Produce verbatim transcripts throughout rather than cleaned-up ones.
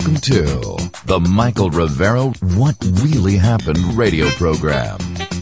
Welcome to the Michael Rivero What Really Happened radio program.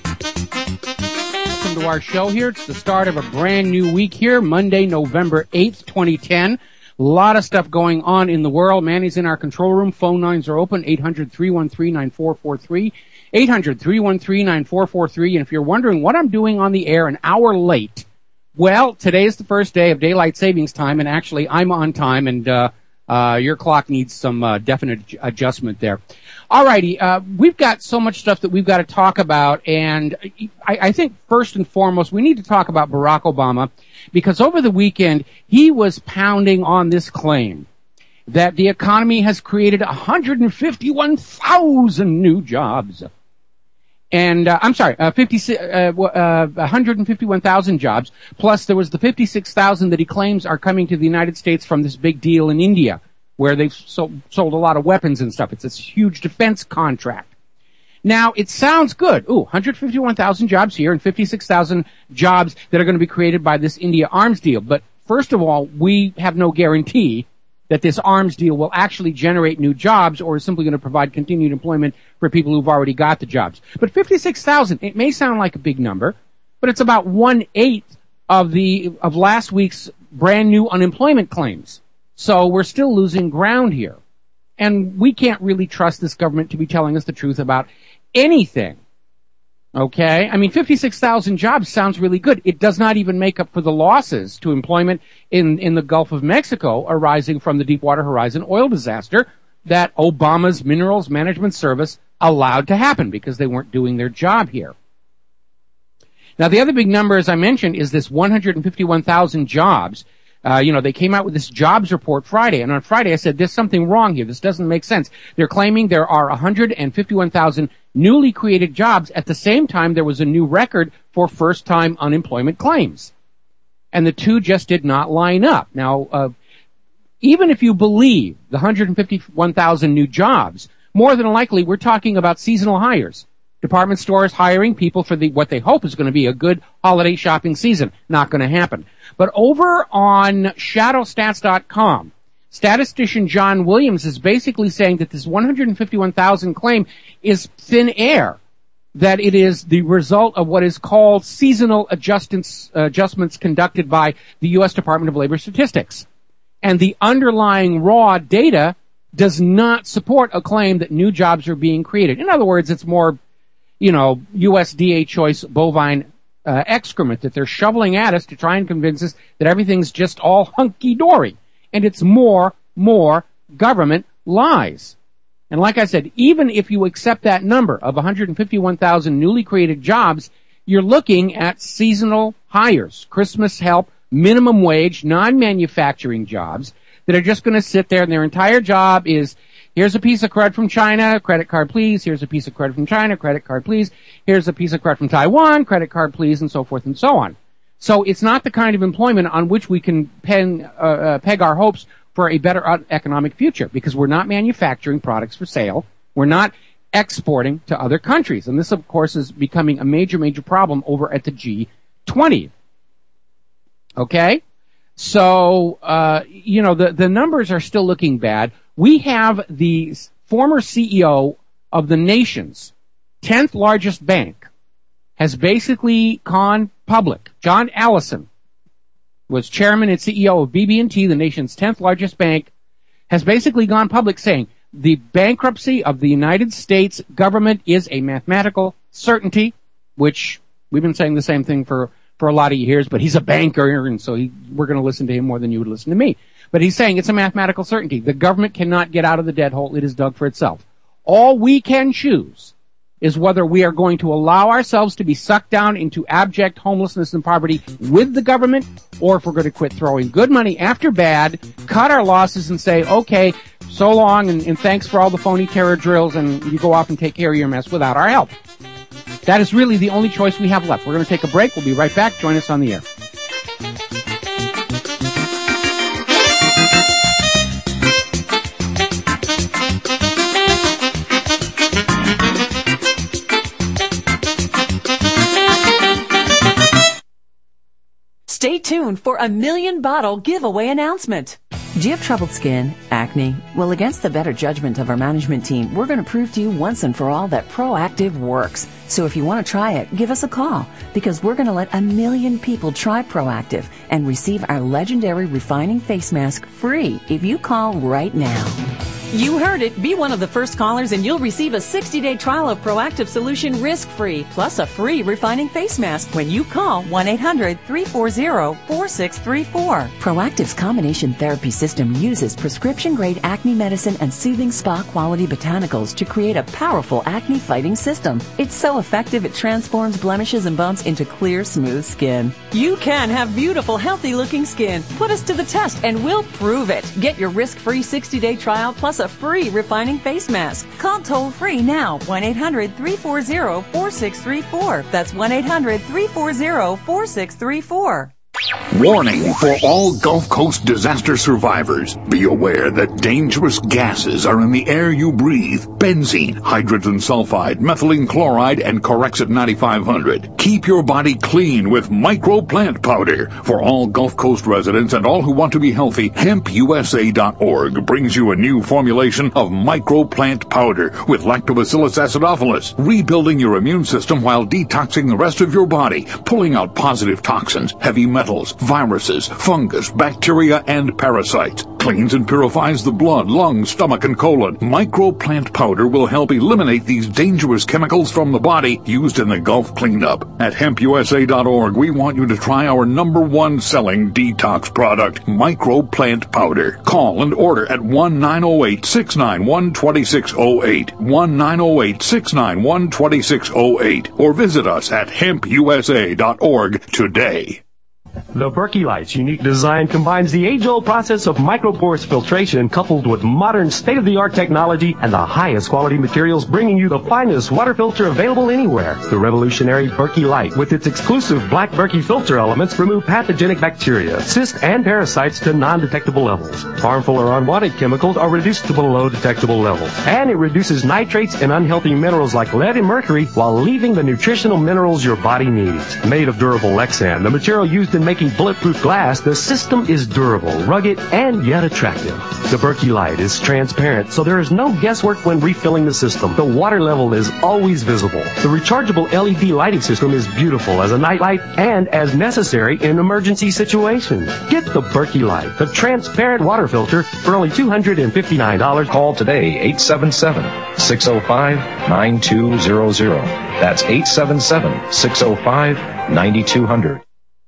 Welcome to our show here. It's the start of a brand new week here, Monday, November eighth, twenty ten. A lot of stuff going on in the world. Manny's in our control room. Phone lines are open, eight hundred, three one three, nine four four three, eight hundred, three one three, nine four four three. And if you're wondering what I'm doing on the air an hour late, well, today is the first day of daylight savings time, and actually I'm on time, and uh uh your clock needs some uh, definite adjustment there. Alrighty, uh we've got so much stuff that we've got to talk about, and I, I think first and foremost we need to talk about Barack Obama, because over the weekend he was pounding on this claim that the economy has created one hundred fifty-one thousand new jobs. And, uh, I'm sorry, uh, fifty, uh, uh, one hundred fifty-one thousand jobs, plus there was the fifty-six thousand that he claims are coming to the United States from this big deal in India, where they've sold, sold a lot of weapons and stuff. It's this huge defense contract. Now, it sounds good. Ooh, one hundred fifty-one thousand jobs here and fifty-six thousand jobs that are going to be created by this India arms deal. But first of all, we have no guarantee that this arms deal will actually generate new jobs or is simply going to provide continued employment for people who've already got the jobs. But fifty-six thousand, it may sound like a big number, but it's about one-eighth of the, of last week's brand new unemployment claims. So we're still losing ground here. And we can't really trust this government to be telling us the truth about anything. Okay? I mean, fifty-six thousand jobs sounds really good. It does not even make up for the losses to employment in, in the Gulf of Mexico arising from the Deepwater Horizon oil disaster that Obama's Minerals Management Service allowed to happen because they weren't doing their job here. Now, the other big number, as I mentioned, is this one hundred fifty-one thousand jobs. Uh, you know, they came out with this jobs report Friday, and on Friday I said, there's something wrong here. This doesn't make sense. They're claiming there are one hundred fifty-one thousand newly created jobs. At the same time, there was a new record for first-time unemployment claims. And the two just did not line up. Now, uh, even if you believe the one hundred fifty-one thousand new jobs, more than likely we're talking about seasonal hires. Department stores hiring people for the what they hope is going to be a good holiday shopping season. Not going to happen. But over on shadow stats dot com, statistician John Williams is basically saying that this one hundred fifty-one thousand claim is thin air, that it is the result of what is called seasonal adjustments, uh, adjustments conducted by the U S Department of Labor Statistics. And the underlying raw data does not support a claim that new jobs are being created. In other words, it's more, you know, U S D A choice bovine uh, excrement that they're shoveling at us to try and convince us that everything's just all hunky-dory. And it's more, more government lies. And like I said, even if you accept that number of one hundred fifty-one thousand newly created jobs, you're looking at seasonal hires, Christmas help, minimum wage, non-manufacturing jobs that are just going to sit there and their entire job is, here's a piece of credit from China, credit card please, here's a piece of credit from China, credit card please, here's a piece of credit from Taiwan, credit card please, and so forth and so on. So it's not the kind of employment on which we can pen, uh, uh, peg our hopes for a better economic future, because we're not manufacturing products for sale. We're not exporting to other countries. And this, of course, is becoming a major, major problem over at the G twenty. Okay? So, uh, you know, the, the numbers are still looking bad. We have the former C E O of the nation's tenth largest bank has basically gone public. John Allison was chairman and C E O of B B and T, the nation's tenth largest bank, has basically gone public saying the bankruptcy of the United States government is a mathematical certainty, which we've been saying the same thing for, for a lot of years, but he's a banker, and so he, we're going to listen to him more than you would listen to me. But he's saying it's a mathematical certainty. The government cannot get out of the dead hole it has dug for itself. All we can choose is whether we are going to allow ourselves to be sucked down into abject homelessness and poverty with the government, or if we're going to quit throwing good money after bad, cut our losses and say, okay, so long, and, and thanks for all the phony terror drills, and you go off and take care of your mess without our help. That is really the only choice we have left. We're going to take a break. We'll be right back. Join us on the air. Stay tuned for a million bottle giveaway announcement. Do you have troubled skin, acne? Well, against the better judgment of our management team, we're going to prove to you once and for all that Proactiv works. So if you want to try it, give us a call, because we're going to let a million people try Proactiv and receive our legendary refining face mask free if you call right now. You heard it. Be one of the first callers and you'll receive a sixty-day trial of Proactiv Solution risk-free, plus a free refining face mask when you call one eight hundred, three four zero, four six three four. Proactiv's combination therapy system uses prescription-grade acne medicine and soothing spa-quality botanicals to create a powerful acne-fighting system. It's so effective it transforms blemishes and bumps into clear, smooth skin. You can have beautiful, healthy-looking skin. Put us to the test and we'll prove it. Get your risk-free sixty-day trial plus a free refining face mask. Call toll-free now, one eight hundred, three four zero, four six three four. That's one eight hundred, three four zero, four six three four. Warning for all Gulf Coast disaster survivors. Be aware that dangerous gases are in the air you breathe. Benzene, hydrogen sulfide, methylene chloride, and Corexit ninety-five hundred. Keep your body clean with microplant powder. For all Gulf Coast residents and all who want to be healthy, hemp U S A dot org brings you a new formulation of microplant powder with Lactobacillus acidophilus, rebuilding your immune system while detoxing the rest of your body, pulling out positive toxins, heavy metals, viruses, fungus, bacteria, and parasites. Cleans and purifies the blood, lungs, stomach, and colon. Microplant powder will help eliminate these dangerous chemicals from the body used in the Gulf cleanup. At hemp U S A dot org, we want you to try our number one selling detox product, Microplant powder. Call and order at one nine zero eight, six nine one, two six zero eight, one nine zero eight, six nine one, two six zero eight, or visit us at hemp U S A dot org today. The Berkey Light's unique design combines the age-old process of microporous filtration coupled with modern state-of-the-art technology and the highest quality materials, bringing you the finest water filter available anywhere. The revolutionary Berkey Light, with its exclusive black Berkey filter elements, remove pathogenic bacteria, cysts, and parasites to non-detectable levels. Harmful or unwanted chemicals are reduced to below detectable levels. And it reduces nitrates and unhealthy minerals like lead and mercury while leaving the nutritional minerals your body needs. Made of durable Lexan, the material used in making bulletproof glass, the system is durable, rugged, and yet attractive. The Berkey Light is transparent, so there is no guesswork when refilling the system. The water level is always visible. The rechargeable L E D lighting system is beautiful as a nightlight and as necessary in emergency situations. Get the Berkey Light, the transparent water filter, for only two hundred fifty-nine dollars. Call today, eight seven seven, six zero five, nine two zero zero. That's eight seven seven, six zero five, nine two zero zero.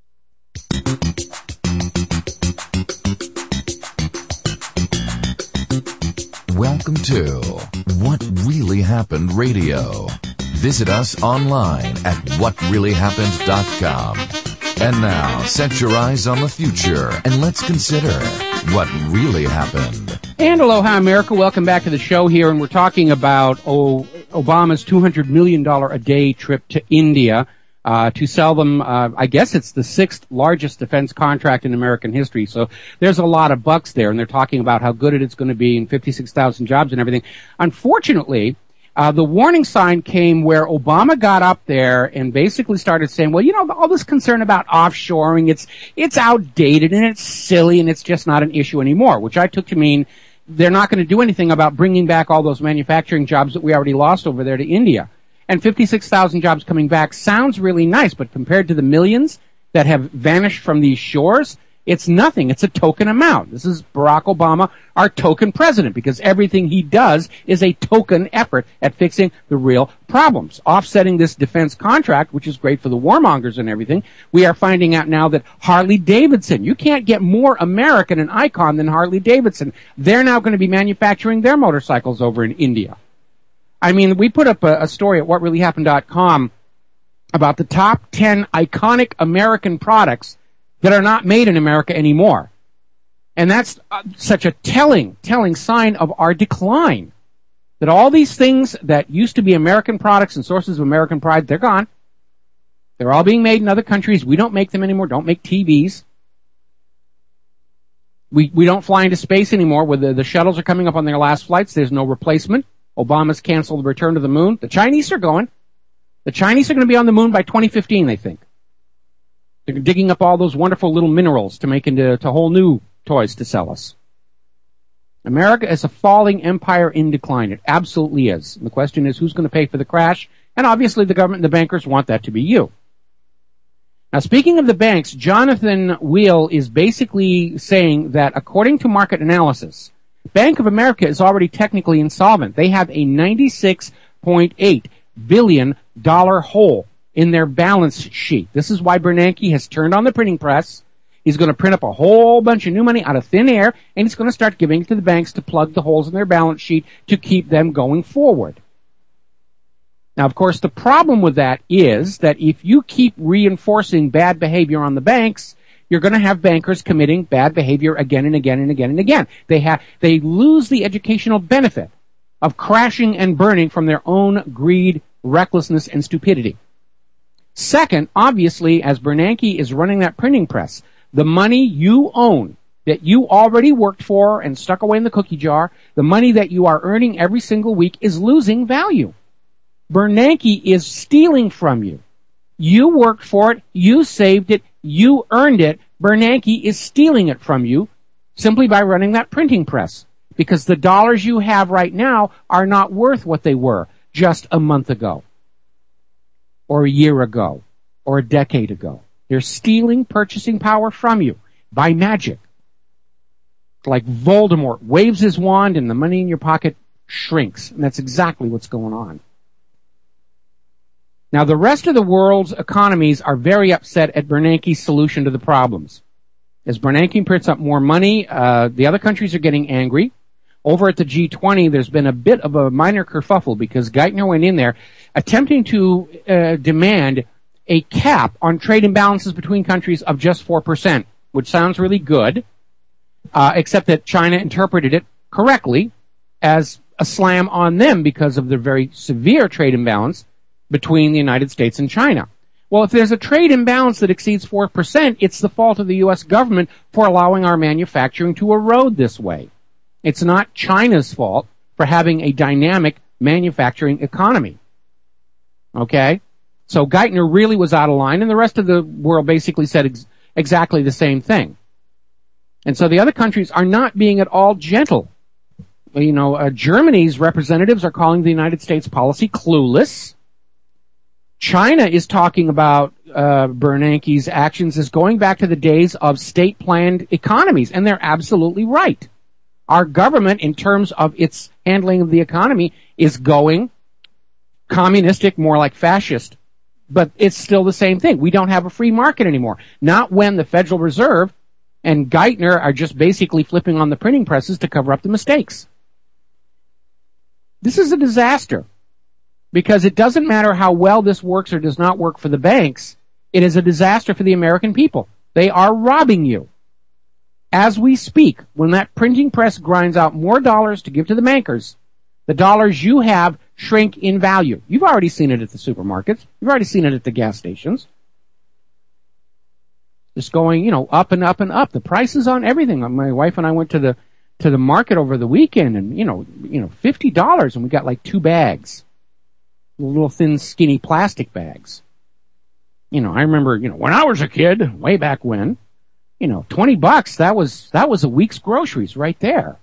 Welcome to What Really Happened Radio. Visit us online at what really happened dot com. And now, set your eyes on the future and let's consider what really happened. And aloha, America. Welcome back to the show here, and we're talking about oh, Obama's two hundred million dollars a day trip to India. Uh, to sell them, uh, I guess it's the sixth largest defense contract in American history. So there's a lot of bucks there, and they're talking about how good it's going to be and fifty-six thousand jobs and everything. Unfortunately, uh, the warning sign came where Obama got up there and basically started saying, well, you know, all this concern about offshoring, it's, it's outdated and it's silly and it's just not an issue anymore, which I took to mean they're not going to do anything about bringing back all those manufacturing jobs that we already lost over there to India. And fifty-six thousand jobs coming back sounds really nice, but compared to the millions that have vanished from these shores, it's nothing. It's a token amount. This is Barack Obama, our token president, because everything he does is a token effort at fixing the real problems. Offsetting this defense contract, which is great for the warmongers and everything, we are finding out now that Harley Davidson, you can't get more American and icon than Harley Davidson. They're now going to be manufacturing their motorcycles over in India. I mean, we put up a, a story at what really happened dot com about the top ten iconic American products that are not made in America anymore. And that's uh, such a telling, telling sign of our decline. That all these things that used to be American products and sources of American pride, they're gone. They're all being made in other countries. We don't make them anymore. Don't make T Vs. We, we don't fly into space anymore. Where the, the shuttles are coming up on their last flights. There's no replacement. Obama's canceled the return to the moon. The Chinese are going. The Chinese are going to be on the moon by twenty fifteen, they think. They're digging up all those wonderful little minerals to make into to whole new toys to sell us. America is a falling empire in decline. It absolutely is. And the question is, who's going to pay for the crash? And obviously the government and the bankers want that to be you. Now, speaking of the banks, Jonathan Weil is basically saying that according to market analysis, Bank of America is already technically insolvent. They have a ninety-six point eight billion dollars hole in their balance sheet. This is why Bernanke has turned on the printing press. He's going to print up a whole bunch of new money out of thin air, and he's going to start giving it to the banks to plug the holes in their balance sheet to keep them going forward. Now, of course, the problem with that is that if you keep reinforcing bad behavior on the banks, you're going to have bankers committing bad behavior again and again and again and again. They have, they lose the educational benefit of crashing and burning from their own greed, recklessness, and stupidity. Second, obviously, as Bernanke is running that printing press, the money you own, that you already worked for and stuck away in the cookie jar, the money that you are earning every single week is losing value. Bernanke is stealing from you. You worked for it, you saved it, you earned it. Bernanke is stealing it from you simply by running that printing press, because the dollars you have right now are not worth what they were just a month ago, or a year ago, or a decade ago. They're stealing purchasing power from you by magic. Like Voldemort waves his wand and the money in your pocket shrinks. And that's exactly what's going on. Now, the rest of the world's economies are very upset at Bernanke's solution to the problems. As Bernanke prints up more money, uh, the other countries are getting angry. Over at the G twenty, there's been a bit of a minor kerfuffle because Geithner went in there attempting to uh, demand a cap on trade imbalances between countries of just four percent, which sounds really good, uh, except that China interpreted it correctly as a slam on them because of the very severe trade imbalance between the United States and China. Well, if there's a trade imbalance that exceeds four percent, it's the fault of the U S government for allowing our manufacturing to erode this way. It's not China's fault for having a dynamic manufacturing economy. Okay? So Geithner really was out of line, and the rest of the world basically said ex- exactly the same thing. And so the other countries are not being at all gentle. You know, uh, Germany's representatives are calling the United States policy clueless. China is talking about uh, Bernanke's actions as going back to the days of state-planned economies, and they're absolutely right. Our government, in terms of its handling of the economy, is going communistic, more like fascist. But it's still the same thing. We don't have a free market anymore. Not when the Federal Reserve and Geithner are just basically flipping on the printing presses to cover up the mistakes. This is a disaster. Because it doesn't matter how well this works or does not work for the banks, it is a disaster for the American people. They are robbing you. As we speak, when that printing press grinds out more dollars to give to the bankers, the dollars you have shrink in value. You've already seen it at the supermarkets. You've already seen it at the gas stations. Just going, you know, up and up and up. The prices on everything. My wife and I went to the to the market over the weekend, and you know, you know, fifty dollars, and we got like two bags. Little thin, skinny plastic bags. You know, I remember, you know, when I was a kid, way back when, you know, twenty bucks, that was, that was a week's groceries right there.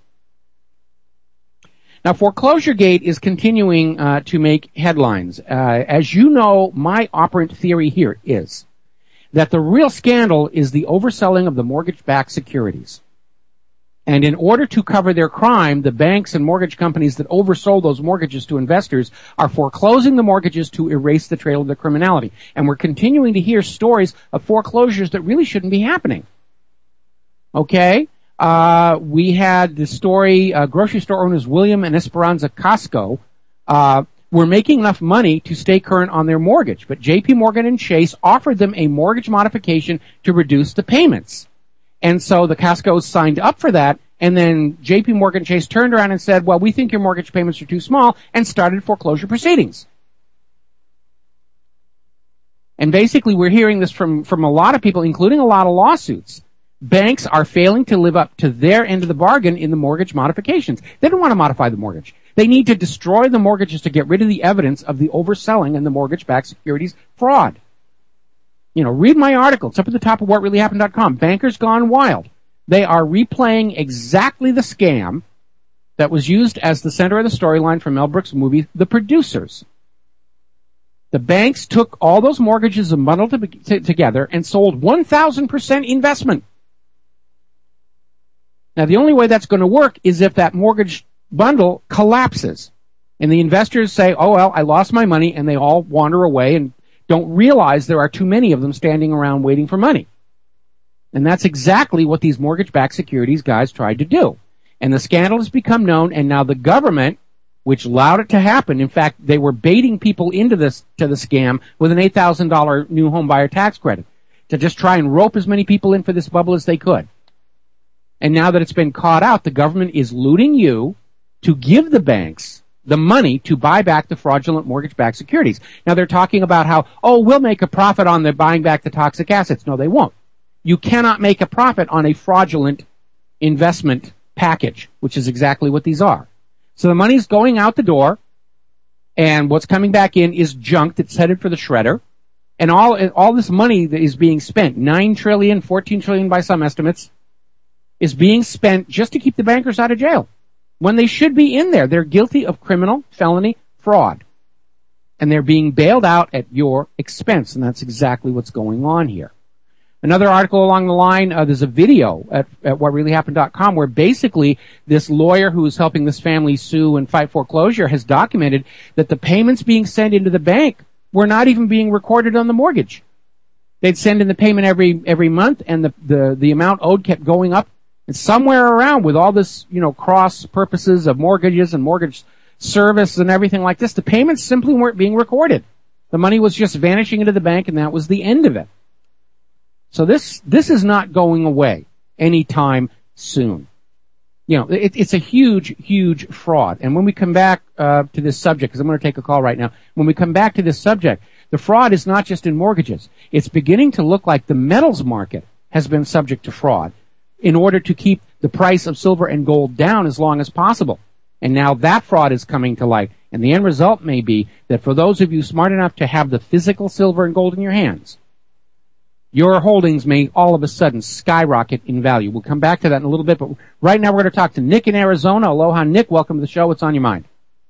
Now, Foreclosuregate is continuing uh, to make headlines. Uh, as you know, my operant theory here is that the real scandal is the overselling of the mortgage-backed securities. And in order to cover their crime, the banks and mortgage companies that oversold those mortgages to investors are foreclosing the mortgages to erase the trail of the criminality. And we're continuing to hear stories of foreclosures that really shouldn't be happening. Okay? Uh, we had the story, uh, grocery store owners William and Esperanza Casco, uh, were making enough money to stay current on their mortgage. But J P Morgan and Chase offered them a mortgage modification to reduce the payments. And so the Cascos signed up for that, and then J P Morgan Chase turned around and said, well, we think your mortgage payments are too small, and started foreclosure proceedings. And basically we're hearing this from, from a lot of people, including a lot of lawsuits. Banks are failing to live up to their end of the bargain in the mortgage modifications. They don't want to modify the mortgage. They need to destroy the mortgages to get rid of the evidence of the overselling and the mortgage-backed securities fraud. You know, read my article. It's up at the top of what really happened dot com. Bankers Gone Wild. They are replaying exactly the scam that was used as the center of the storyline for Mel Brooks' movie, The Producers. The banks took all those mortgages and bundled them t- together and sold one thousand percent investment. Now, the only way that's going to work is if that mortgage bundle collapses. And the investors say, oh, well, I lost my money, and they all wander away and don't realize there are too many of them standing around waiting for money. And that's exactly what these mortgage-backed securities guys tried to do. And the scandal has become known, and now the government, which allowed it to happen, in fact, they were baiting people into this, to the scam with an eight thousand dollars new home buyer tax credit to just try and rope as many people in for this bubble as they could. And now that it's been caught out, the government is looting you to give the banks the money to buy back the fraudulent mortgage-backed securities. Now they're talking about how, oh, we'll make a profit on the buying back the toxic assets. No, they won't. You cannot make a profit on a fraudulent investment package, which is exactly what these are. So the money's going out the door, and what's coming back in is junk that's headed for the shredder. And all, all this money that is being spent, nine trillion dollars, fourteen trillion dollars by some estimates, is being spent just to keep the bankers out of jail when they should be in there. They're guilty of criminal, felony, fraud. And they're being bailed out at your expense, and that's exactly what's going on here. Another article along the line, uh, there's a video at, at what really happened dot com where basically this lawyer who is helping this family sue and fight foreclosure has documented that the payments being sent into the bank were not even being recorded on the mortgage. They'd send in the payment every every month, and the, the, the amount owed kept going up. And somewhere around with all this, you know, cross purposes of mortgages and mortgage service and everything like this, the payments simply weren't being recorded. The money was just vanishing into the bank, and that was the end of it. So this, this is not going away anytime soon. You know, it, it's a huge, huge fraud. And when we come back, uh, to this subject, because I'm going to take a call right now, when we come back to this subject, the fraud is not just in mortgages. It's beginning to look like the metals market has been subject to fraud in order to keep the price of silver and gold down as long as possible. And now that fraud is coming to light. And the end result may be that for those of you smart enough to have the physical silver and gold in your hands, your holdings may all of a sudden skyrocket in value. We'll come back to that in a little bit, but right now we're going to talk to Nick in Arizona. Aloha, Nick. Welcome to the show. What's on your mind?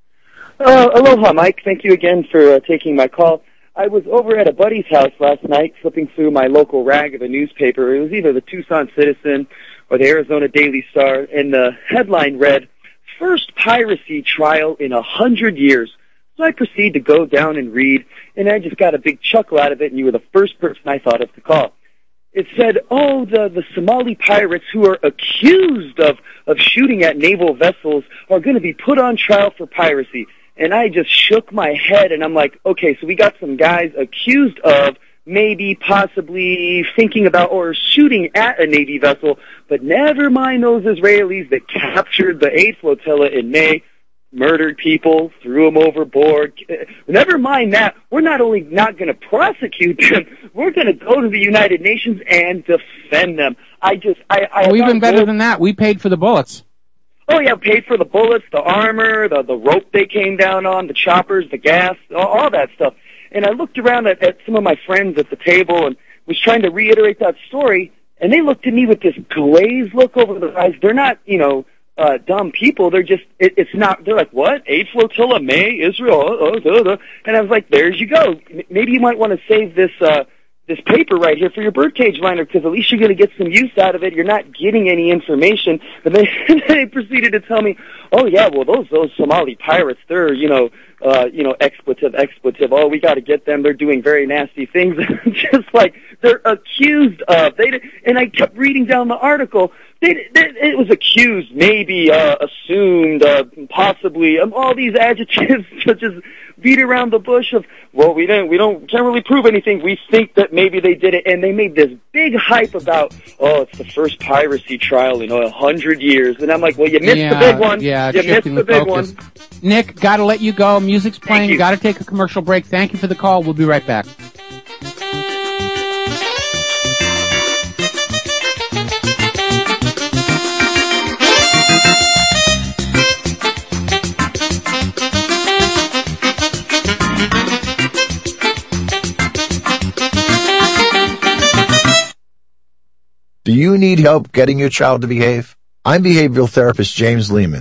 Uh, aloha, Mike. Thank you again for uh, taking my call. I was over at a buddy's house last night, flipping through my local rag of a newspaper. It was either the Tucson Citizen or the Arizona Daily Star, and the headline read, "First Piracy Trial in a Hundred Years." So I proceed to go down and read, and I just got a big chuckle out of it, and you were the first person I thought of to call. It said, oh, the, the Somali pirates who are accused of, of shooting at naval vessels are going to be put on trial for piracy. And I just shook my head, and I'm like, okay, so we got some guys accused of maybe possibly thinking about or shooting at a Navy vessel, but never mind those Israelis that captured the aid flotilla in May, murdered people, threw them overboard. Never mind that. We're not only not going to prosecute them, we're going to go to the United Nations and defend them. I just, I, I oh, even better than that. We paid for the bullets. Oh yeah, paid for the bullets, the armor, the the rope they came down on, the choppers, the gas, all, all that stuff. And I looked around at, at some of my friends at the table and was trying to reiterate that story, and they looked at me with this glazed look over their eyes. They're not, you know, uh, dumb people. They're just, it, it's not, they're like, what? Aid flotilla, May, Israel, oh, oh, oh. And I was like, there you go. Maybe you might want to save this, uh, this paper right here for your birdcage liner, because at least you're going to get some use out of it. You're not getting any information. But they, they proceeded to tell me, oh yeah, well those those Somali pirates, they're you know uh, you know expletive expletive. Oh, we got to get them. They're doing very nasty things. Just like they're accused of. They and I kept reading down the article. They, they, it was accused, maybe uh, assumed, uh, possibly, um, all these adjectives such as beat around the bush of, well, we don't, we don't, can't really prove anything. We think that maybe they did it, and they made this big hype about, oh, it's the first piracy trial in a hundred years, and I'm like, well, you missed yeah, the big one. Yeah, you missed the, the big focus. one. Nick, got to let you go. Music's playing. Got to take a commercial break. Thank you for the call. We'll be right back. Do you need help getting your child to behave? I'm behavioral therapist James Lehman.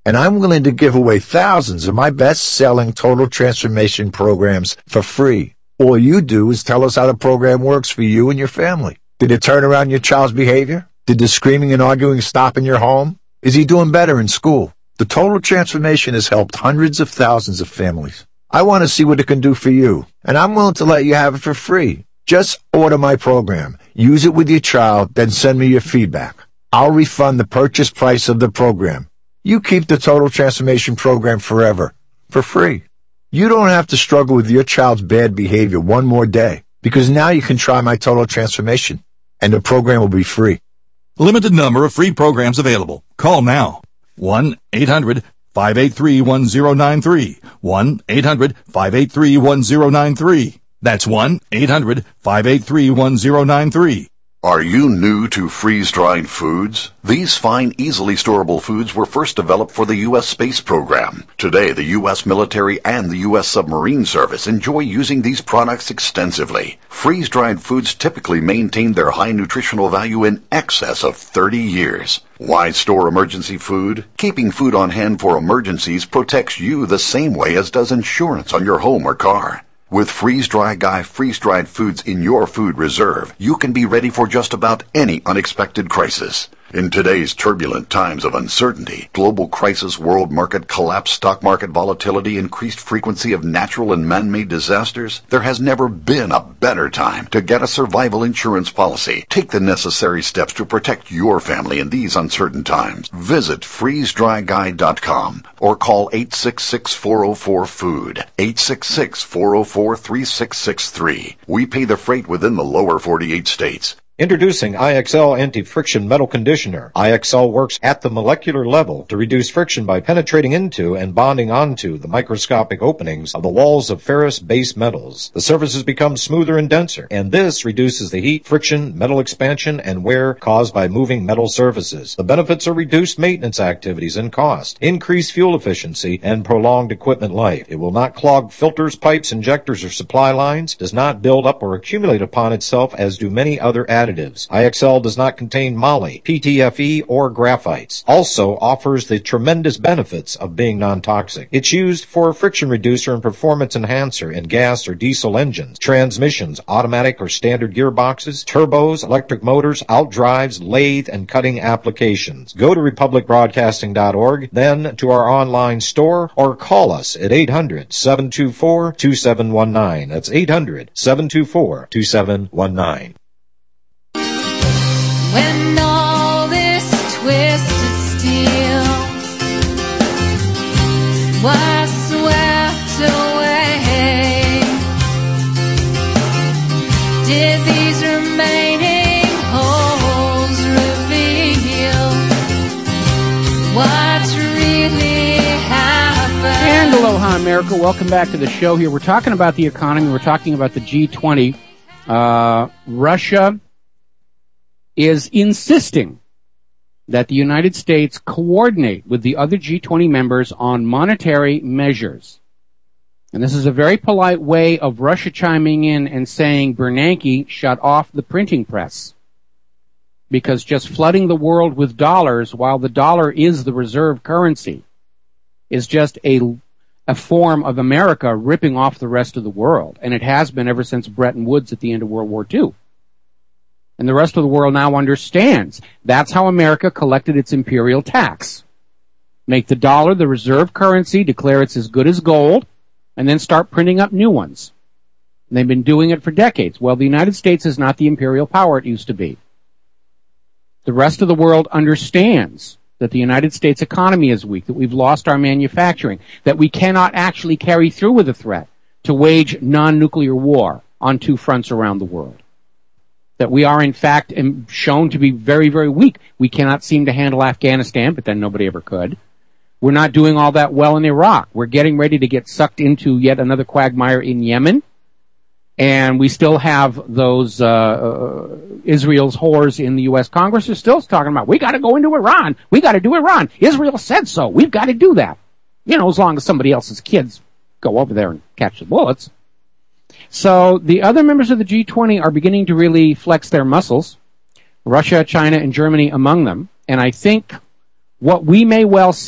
And I'm willing to give away thousands of my best-selling Total Transformation programs for free. All you do is tell us how the program works for you and your family. Did it turn around your child's behavior? Did the screaming and arguing stop in your home? Is he doing better in school? The Total Transformation has helped hundreds of thousands of families. I want to see what it can do for you, and I'm willing to let you have it for free. Just order my program, use it with your child, then send me your feedback. I'll refund the purchase price of the program. You keep the Total Transformation program forever, for free. You don't have to struggle with your child's bad behavior one more day, because now you can try my Total Transformation, and the program will be free. Limited number of free programs available. Call now. one eight hundred five eight three one zero nine three. one eight hundred five eight three one zero nine three. That's one eight hundred five eight three one zero nine three. Are you new to freeze-dried foods? These fine, easily storable foods were first developed for the U S space program. Today, the U S military and the U S submarine service enjoy using these products extensively. Freeze-dried foods typically maintain their high nutritional value in excess of thirty years. Why store emergency food? Keeping food on hand for emergencies protects you the same way as does insurance on your home or car. With Freeze-Dry Guy freeze-dried foods in your food reserve, you can be ready for just about any unexpected crisis. In today's turbulent times of uncertainty, global crisis, world market collapse, stock market volatility, increased frequency of natural and man-made disasters, there has never been a better time to get a survival insurance policy. Take the necessary steps to protect your family in these uncertain times. Visit freeze dry guy dot com or call eight six six, four zero four, food, eight six six, four zero four, three six six three. We pay the freight within the lower forty-eight states. Introducing I X L Anti-Friction Metal Conditioner. I X L works at the molecular level to reduce friction by penetrating into and bonding onto the microscopic openings of the walls of ferrous base metals. The surfaces become smoother and denser, and this reduces the heat, friction, metal expansion, and wear caused by moving metal surfaces. The benefits are reduced maintenance activities and cost, increased fuel efficiency, and prolonged equipment life. It will not clog filters, pipes, injectors, or supply lines, does not build up or accumulate upon itself as do many other additives. Additives. I X L does not contain moly, P T F E, or graphites. Also offers the tremendous benefits of being non-toxic. It's used for a friction reducer and performance enhancer in gas or diesel engines, transmissions, automatic or standard gearboxes, turbos, electric motors, outdrives, lathe, and cutting applications. Go to republic broadcasting dot org, then to our online store, or call us at eight hundred, seven two four, two seven one nine. That's eight hundred, seven two four, two seven one nine. When all this twisted steel was swept away, did these remaining holes reveal what really happened? And aloha, America. Welcome back to the show here. We're talking about the economy. We're talking about the G twenty. Uh, Russia is insisting that the United States coordinate with the other G twenty members on monetary measures. And this is a very polite way of Russia chiming in and saying, Bernanke, shut off the printing press. Because just flooding the world with dollars while the dollar is the reserve currency is just a, a form of America ripping off the rest of the world. And it has been ever since Bretton Woods at the end of World War Two. And the rest of the world now understands that's how America collected its imperial tax. Make the dollar the reserve currency, declare it's as good as gold, and then start printing up new ones. And they've been doing it for decades. Well, the United States is not the imperial power it used to be. The rest of the world understands that the United States economy is weak, that we've lost our manufacturing, that we cannot actually carry through with a threat to wage non-nuclear war on two fronts around the world. That we are, in fact, shown to be very, very weak. We cannot seem to handle Afghanistan, but then nobody ever could. We're not doing all that well in Iraq. We're getting ready to get sucked into yet another quagmire in Yemen. And we still have those uh, uh Israel's whores in the U S Congress are still talking about, we got to go into Iran. We got to do Iran. Israel said so. We've got to do that. You know, as long as somebody else's kids go over there and catch the bullets. So the other members of the G twenty are beginning to really flex their muscles, Russia, China, and Germany among them. And I think what we may well see,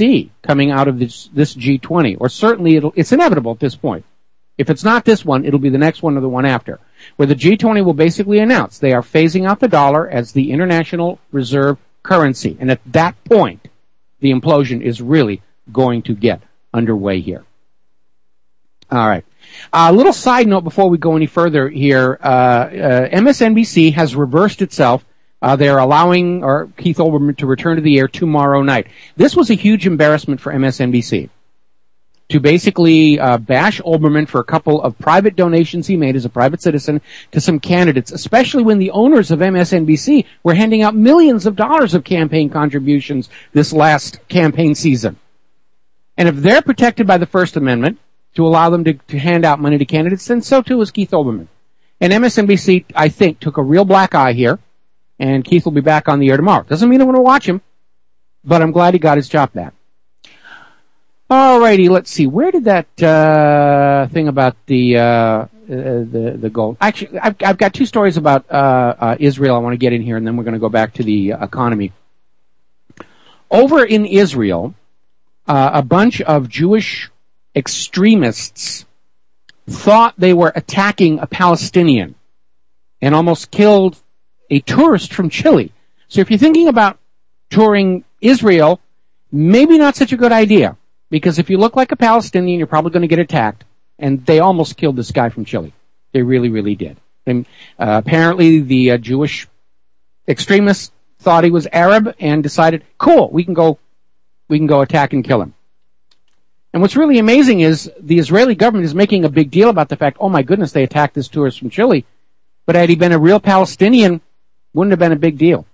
coming out of this, this G twenty, or certainly it'll, it's inevitable at this point. If it's not this one, it'll be the next one or the one after, where the G twenty will basically announce they are phasing out the dollar as the international reserve currency. And at that point, the implosion is really going to get underway here. All right. A uh, little side note before we go any further here. Uh, uh, M S N B C has reversed itself. Uh, they're allowing or Keith Olbermann to return to the air tomorrow night. This was a huge embarrassment for M S N B C to basically uh, bash Olbermann for a couple of private donations he made as a private citizen to some candidates, especially when the owners of M S N B C were handing out millions of dollars of campaign contributions this last campaign season. And if they're protected by the First Amendment to allow them to, to hand out money to candidates, then so too is Keith Olbermann. And M S N B C, I think, took a real black eye here, and Keith will be back on the air tomorrow. Doesn't mean I want to watch him, but I'm glad he got his job back. Alrighty, let's see. Where did that uh thing about the uh, uh the the gold? Actually, I've, I've got two stories about uh, uh Israel I want to get in here, and then we're going to go back to the uh, economy. Over in Israel, uh, a bunch of Jewish extremists thought they were attacking a Palestinian and almost killed a tourist from Chile. So if you're thinking about touring Israel, maybe not such a good idea, because if you look like a Palestinian, you're probably going to get attacked. And they almost killed this guy from Chile. They really, really did. And, uh, apparently the uh, Jewish extremists thought he was Arab and decided, cool, we can go, we can go attack and kill him. And what's really amazing is the Israeli government is making a big deal about the fact, oh my goodness, they attacked this tourist from Chile. But had he been a real Palestinian, wouldn't have been a big deal.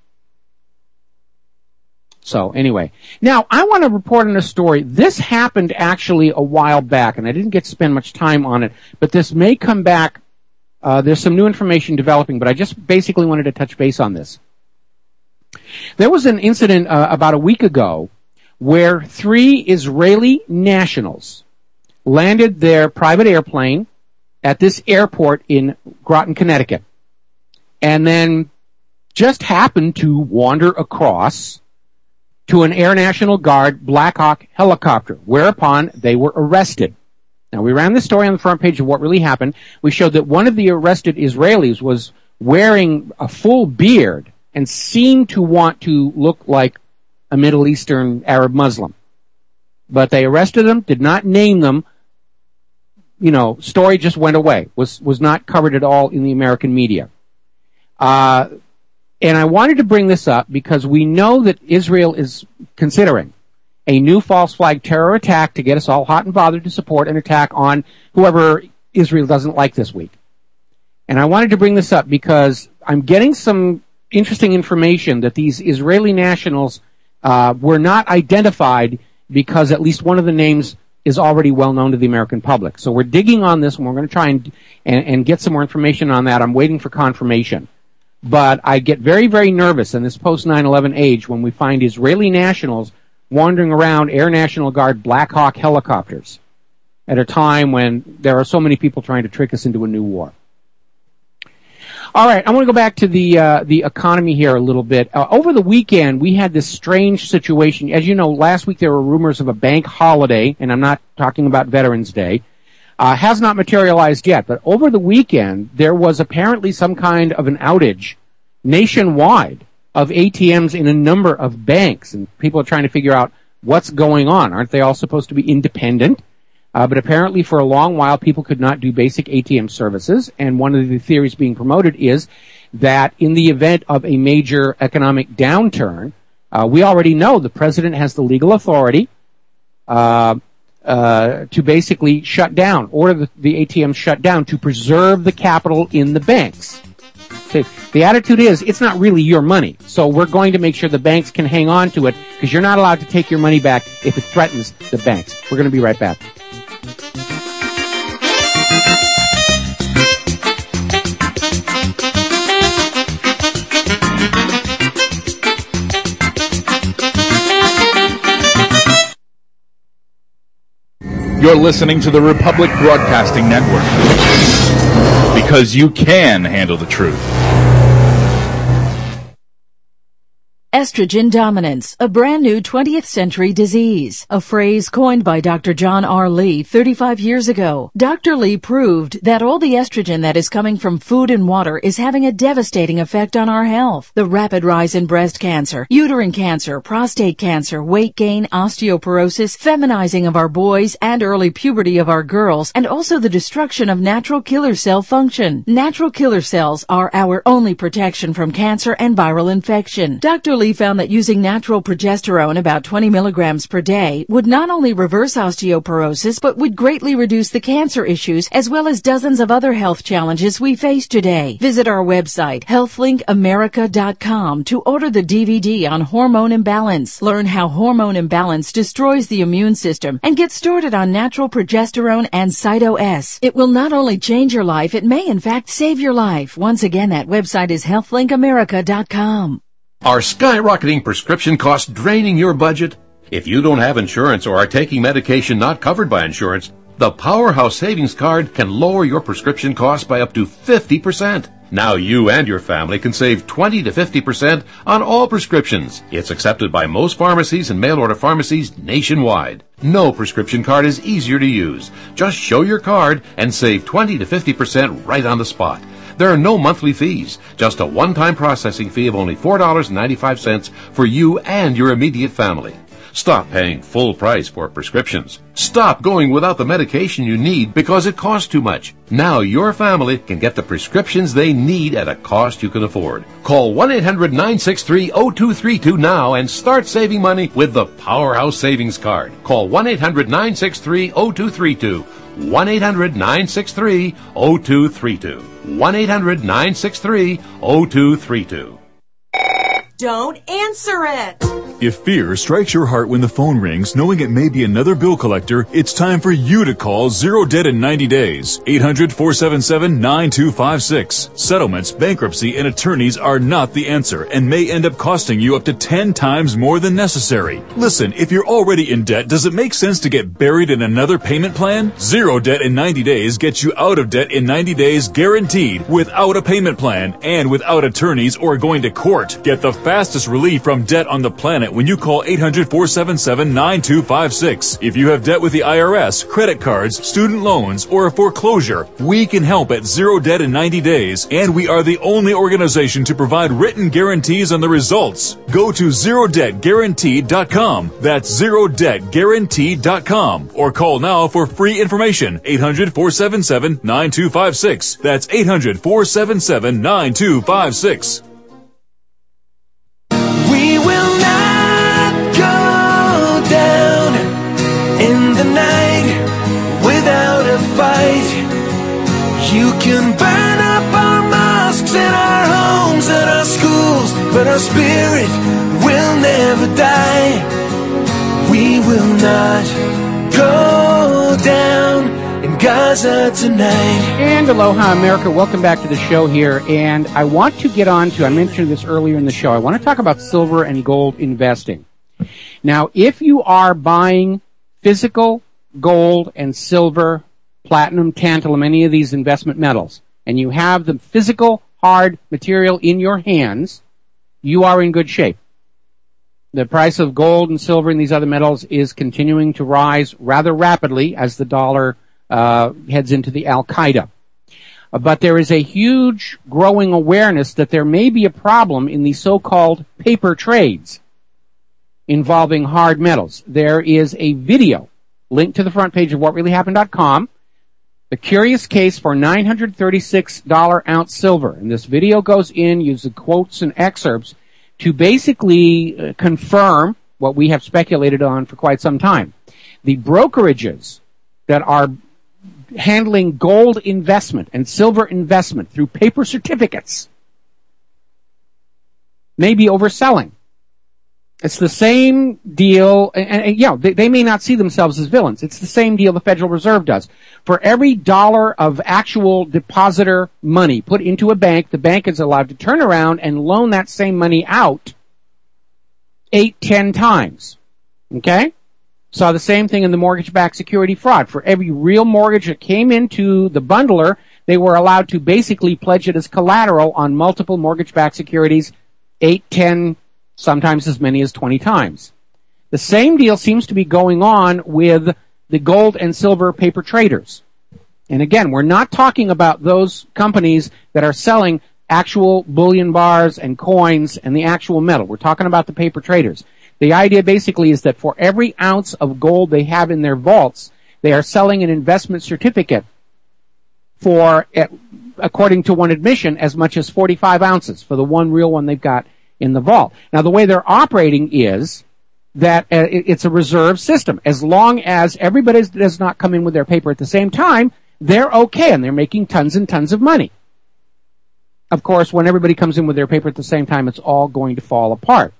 So anyway, now I want to report on a story. This happened actually a while back, and I didn't get to spend much time on it, but this may come back. Uh, there's some new information developing, but I just basically wanted to touch base on this. There was an incident uh, about a week ago where three Israeli nationals landed their private airplane at this airport in Groton, Connecticut, and then just happened to wander across to an Air National Guard Black Hawk helicopter, whereupon they were arrested. Now, we ran this story on the front page of what really happened. We showed that one of the arrested Israelis was wearing a full beard and seemed to want to look like a Middle Eastern Arab Muslim. But they arrested them, did not name them. You know, story just went away, was, was not covered at all in the American media. Uh, And I wanted to bring this up because we know that Israel is considering a new false flag terror attack to get us all hot and bothered to support an attack on whoever Israel doesn't like this week. And I wanted to bring this up because I'm getting some interesting information that these Israeli nationals uh, were not identified because at least one of the names is already well known to the American public. So we're digging on this, and we're going to try and, and, and get some more information on that. I'm waiting for confirmation. But I get very, very nervous in this post nine eleven age when we find Israeli nationals wandering around Air National Guard Black Hawk helicopters at a time when there are so many people trying to trick us into a new war. All right, I want to go back to the uh, the economy here a little bit. Uh, over the weekend, we had this strange situation. As you know, last week there were rumors of a bank holiday, and I'm not talking about Veterans Day. Uh, has not materialized yet, but over the weekend, there was apparently some kind of an outage nationwide of A T Ms in a number of banks, and people are trying to figure out what's going on. Aren't they all supposed to be independent? Uh, but apparently for a long while, people could not do basic A T M services, and one of the theories being promoted is that in the event of a major economic downturn, uh, we already know the president has the legal authority uh Uh, to basically shut down, order the, the A T Ms shut down to preserve the capital in the banks. So the attitude is, it's not really your money, so we're going to make sure the banks can hang on to it because you're not allowed to take your money back if it threatens the banks. We're going to be right back. You're listening to the Republic Broadcasting Network, because you can handle the truth. Estrogen dominance, a brand new twentieth century disease, a phrase coined by Doctor John R. Lee thirty-five years ago. Doctor Lee proved that all the estrogen that is coming from food and water is having a devastating effect on our health. The rapid rise in breast cancer, uterine cancer, prostate cancer, weight gain, osteoporosis, feminizing of our boys, and early puberty of our girls, and also the destruction of natural killer cell function. Natural killer cells are our only protection from cancer and viral infection. Doctor Lee found that using natural progesterone, about twenty milligrams per day, would not only reverse osteoporosis, but would greatly reduce the cancer issues as well as dozens of other health challenges we face today. Visit our website, health link america dot com, to order the D V D on hormone imbalance. Learn how hormone imbalance destroys the immune system and get started on natural progesterone and Cyto-S. It will not only change your life, it may in fact save your life. Once again, that website is health link america dot com. Are skyrocketing prescription costs draining your budget? If you don't have insurance or are taking medication not covered by insurance, the Powerhouse Savings Card can lower your prescription costs by up to fifty percent. Now you and your family can save twenty to fifty percent on all prescriptions. It's accepted by most pharmacies and mail-order pharmacies nationwide. No prescription card is easier to use. Just show your card and save twenty to fifty percent right on the spot. There are no monthly fees, just a one-time processing fee of only four dollars and ninety-five cents for you and your immediate family. Stop paying full price for prescriptions. Stop going without the medication you need because it costs too much. Now your family can get the prescriptions they need at a cost you can afford. Call one eight hundred nine six three zero two three two now and start saving money with the Powerhouse Savings Card. Call one eight hundred nine six three zero two three two. one eight hundred nine six three zero two three two. one eight hundred nine six three zero two three two. Don't answer it! If fear strikes your heart when the phone rings, knowing it may be another bill collector, it's time for you to call Zero Debt in ninety days. eight hundred four seven seven nine two five six. Settlements, bankruptcy, and attorneys are not the answer and may end up costing you up to ten times more than necessary. Listen, if you're already in debt, does it make sense to get buried in another payment plan? Zero Debt in ninety days gets you out of debt in ninety days guaranteed, without a payment plan and without attorneys or going to court. Get the fastest relief from debt on the planet when you call eight hundred four seven seven nine two five six. If you have debt with the I R S, credit cards, student loans, or a foreclosure, we can help at Zero Debt in ninety days, and we are the only organization to provide written guarantees on the results. Go to zero debt guaranteed dot com. That's zero debt guaranteed dot com. Or call now for free information. eight hundred four seven seven nine two five six. That's eight hundred four seven seven nine two five six. We will not go down in the night without a fight. You can burn up our mosques and our homes and our schools, but our spirit will never die. We will not go down in Gaza tonight. And aloha, America. Welcome back to the show here. And I want to get on to, I mentioned this earlier in the show, I want to talk about silver and gold investing. Now, if you are buying physical gold and silver, platinum, tantalum, any of these investment metals, and you have the physical hard material in your hands, you are in good shape. The price of gold and silver and these other metals is continuing to rise rather rapidly as the dollar uh, heads into the Al-Qaeda. Uh, but there is a huge growing awareness that there may be a problem in the so-called paper trades involving hard metals. There is a video linked to the front page of what really happened dot com, the curious case for nine hundred thirty-six dollars ounce silver. And this video goes in, uses quotes and excerpts to basically uh, confirm what we have speculated on for quite some time. The brokerages that are handling gold investment and silver investment through paper certificates may be overselling. It's the same deal, and, and yeah, they, they may not see themselves as villains. It's the same deal the Federal Reserve does. For every dollar of actual depositor money put into a bank, the bank is allowed to turn around and loan that same money out eight, ten times. Okay? Saw the same thing in the mortgage-backed security fraud. For every real mortgage that came into the bundler, they were allowed to basically pledge it as collateral on multiple mortgage-backed securities eight, ten sometimes as many as twenty times. The same deal seems to be going on with the gold and silver paper traders. And again, we're not talking about those companies that are selling actual bullion bars and coins and the actual metal. We're talking about the paper traders. The idea basically is that for every ounce of gold they have in their vaults, they are selling an investment certificate for, according to one admission, as much as forty-five ounces for the one real one they've got in the vault. Now, the way they're operating is that uh, it's a reserve system. As long as everybody does not come in with their paper at the same time, they're okay, and they're making tons and tons of money. Of course, when everybody comes in with their paper at the same time, it's all going to fall apart.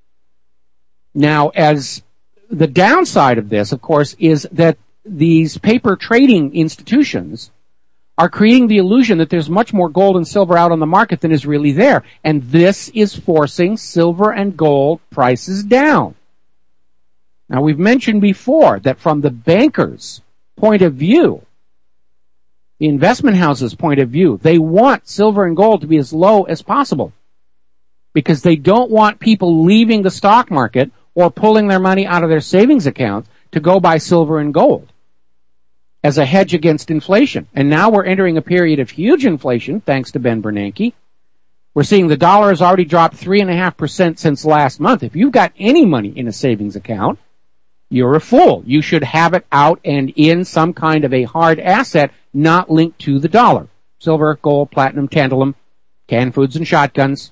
Now, as the downside of this, of course, is that these paper trading institutions are creating the illusion that there's much more gold and silver out on the market than is really there. And this is forcing silver and gold prices down. Now, we've mentioned before that from the bankers' point of view, the investment houses' point of view, they want silver and gold to be as low as possible because they don't want people leaving the stock market or pulling their money out of their savings accounts to go buy silver and gold as a hedge against inflation. And now we're entering a period of huge inflation, thanks to Ben Bernanke. We're seeing the dollar has already dropped three point five percent since last month. If you've got any money in a savings account, you're a fool. You should have it out and in some kind of a hard asset not linked to the dollar. Silver, gold, platinum, tantalum, canned foods and shotguns.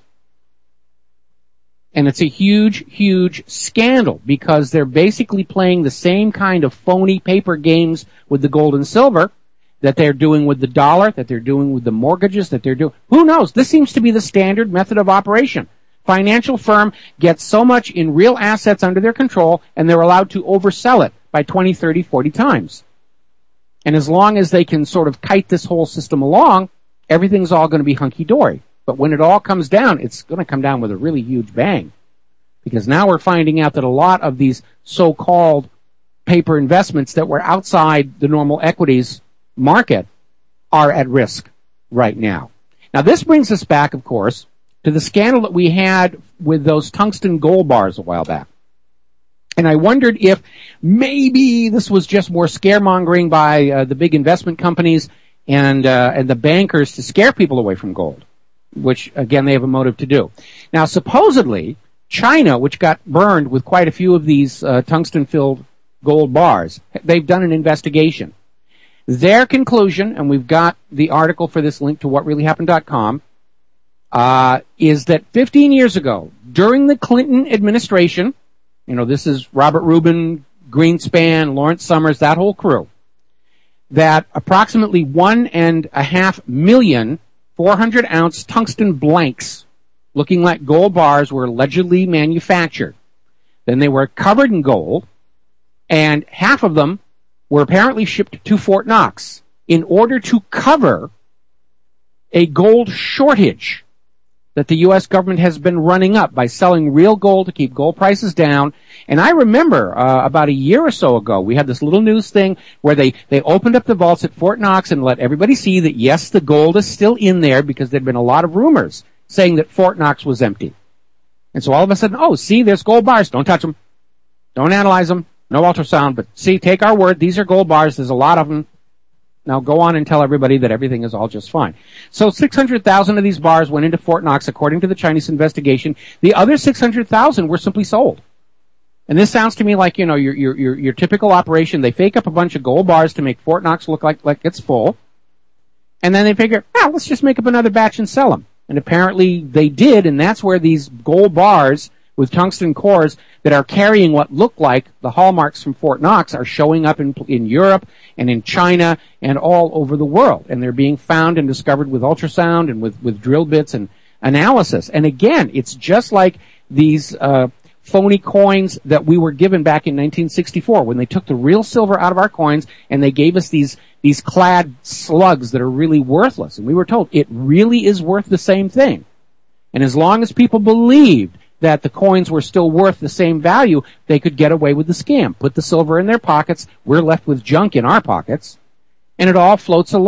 And it's a huge, huge scandal because they're basically playing the same kind of phony paper games with the gold and silver that they're doing with the dollar, that they're doing with the mortgages, that they're doing. Who knows? This seems to be the standard method of operation. Financial firm gets so much in real assets under their control, and they're allowed to oversell it by twenty, thirty, forty times. And as long as they can sort of kite this whole system along, everything's all going to be hunky-dory. But when it all comes down, it's going to come down with a really huge bang. Because now we're finding out that a lot of these so-called paper investments that were outside the normal equities market are at risk right now. Now, this brings us back, of course, to the scandal that we had with those tungsten gold bars a while back. And I wondered if maybe this was just more scaremongering by uh, the big investment companies and uh, and the bankers to scare people away from gold, which, again, they have a motive to do. Now, supposedly, China, which got burned with quite a few of these uh, tungsten-filled gold bars, they've done an investigation. Their conclusion, and we've got the article for this link to what really happened dot com, uh, is that fifteen years ago, during the Clinton administration, you know, this is Robert Rubin, Greenspan, Lawrence Summers, that whole crew, that approximately one and a half million four hundred ounce tungsten blanks looking like gold bars were allegedly manufactured. Then they were covered in gold, and half of them were apparently shipped to Fort Knox in order to cover a gold shortage that the U S government has been running up by selling real gold to keep gold prices down. And I remember uh, about a year or so ago, we had this little news thing where they, they opened up the vaults at Fort Knox and let everybody see that, yes, the gold is still in there because there'd been a lot of rumors saying that Fort Knox was empty. And so all of a sudden, oh, see, there's gold bars. Don't touch them. Don't analyze them. No ultrasound. But see, take our word. These are gold bars. There's a lot of them. Now go on and tell everybody that everything is all just fine. So six hundred thousand of these bars went into Fort Knox, according to the Chinese investigation. The other six hundred thousand were simply sold. And this sounds to me like, you know, your, your, your, your typical operation. They fake up a bunch of gold bars to make Fort Knox look like, like it's full. And then they figure, ah, let's just make up another batch and sell them. And apparently they did, and that's where these gold bars with tungsten cores that are carrying what look like the hallmarks from Fort Knox are showing up in, in Europe and in China and all over the world. And they're being found and discovered with ultrasound and with, with drill bits and analysis. And again, it's just like these uh, phony coins that we were given back in nineteen sixty-four when they took the real silver out of our coins and they gave us these these clad slugs that are really worthless. And we were told it really is worth the same thing. And as long as people believed that the coins were still worth the same value, they could get away with the scam. Put the silver in their pockets, we're left with junk in our pockets, and it all floats along.